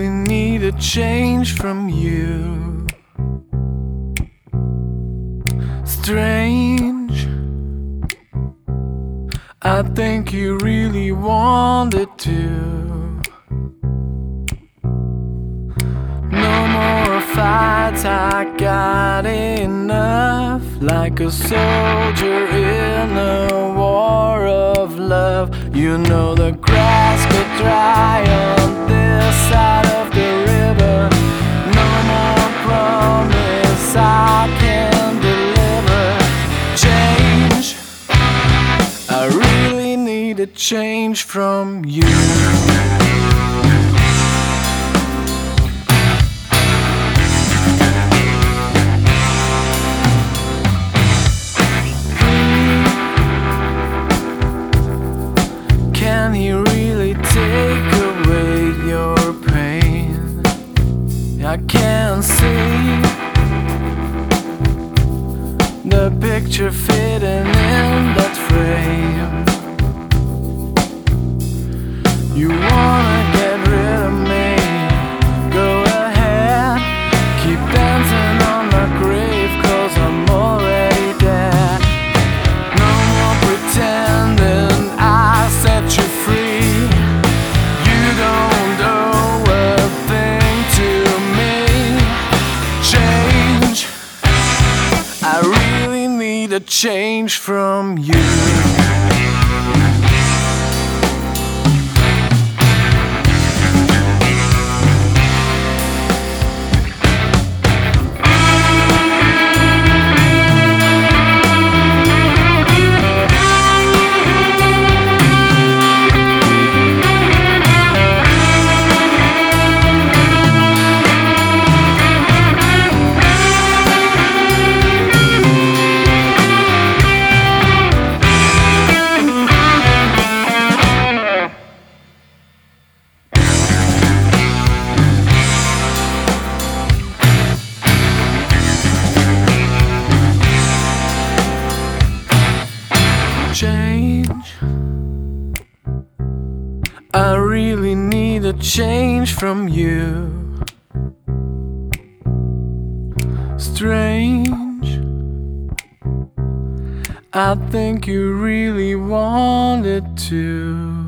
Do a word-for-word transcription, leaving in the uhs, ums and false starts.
really need a change from you. Strange, I think you really wanted to. No more fights, I got enough. Like a soldier in a war of love. You know the grass could dry on this side of the river. No more promise I can deliver. Change, I really need a change from you. Can he really take away your pain? I can't see the picture fitting in that frame. You wanna get rid of me? Go ahead, keep dancing on my grave, 'cause I'm already dead. No more pretending I set you free. You don't owe a thing to me. Change, I really need a change from you. Change, I really need a change from you. Strange, I think you really wanted to.